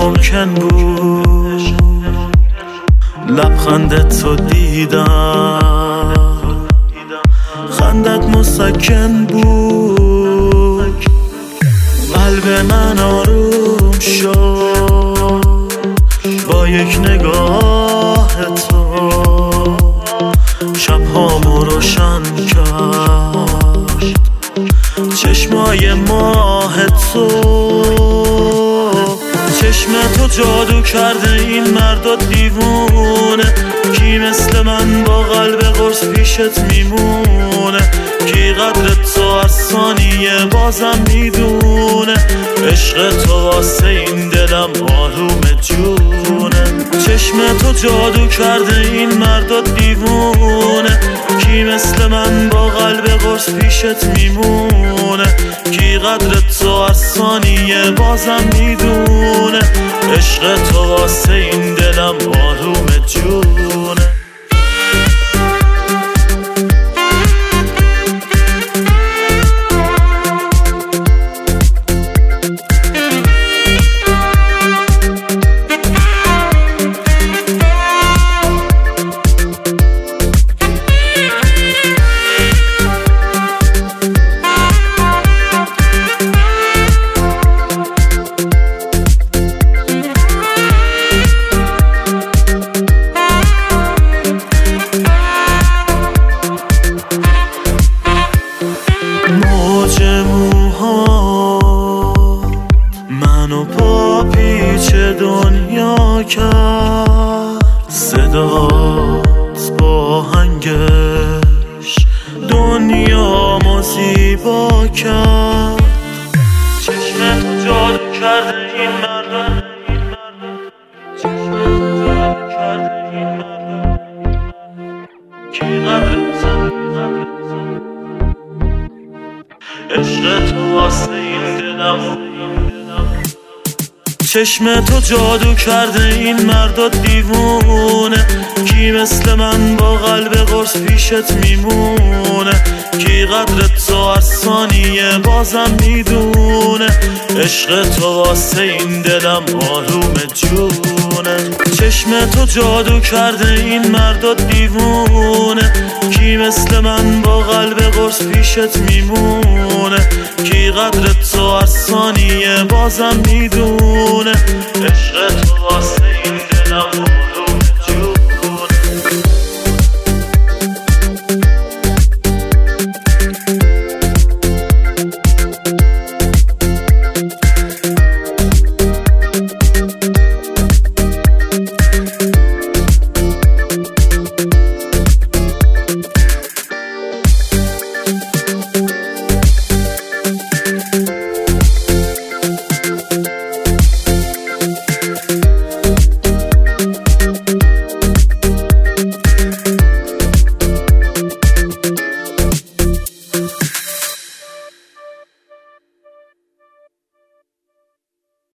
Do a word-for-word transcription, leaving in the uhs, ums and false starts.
ممکن بود لبخندت تو دیدم، خندت مسکن بود، قلب من آروم شد با یک نگاه تو، شبهامو روشن کرد چشمای ماه تو. چشم تو جادو کرده این مردا دیوونه، کی مثل من با قلب قرص پیشت میمونه، کی قدر تو از ثانیه بازم میدونه، عشق تو واسه این دلم آروم جونه. چشم تو جادو کرده این مردا دیوونه، کی مثل من با قلب قرص پیشت میمونه، کی قدر تو از ثانیه بازم میدونه، عشق تو واسه این دلم آروم جونه. منو پا پیچ دنیا کرد، صدات با هنگش دنیا ما زیبا کرد. چشمت جادو کرده این مردم، چشمت جادو کرده این مردم، کی قدرت عشق تو واسه این دلم. چشم تو جادو کرده این مردا دیوونه، کی مثل من با قلب قرص پیشت میمونه، کی قدر تو از ثانیه بازم میدونه، عشق تو واسه این دلم آروم جونه. چشم تو جادو کرده این مردا دیوونه، کی مثل من با قلب قرص پیشت میمونه، کی قدر تو از ثانیه بازم میدونه، عشق تو واسه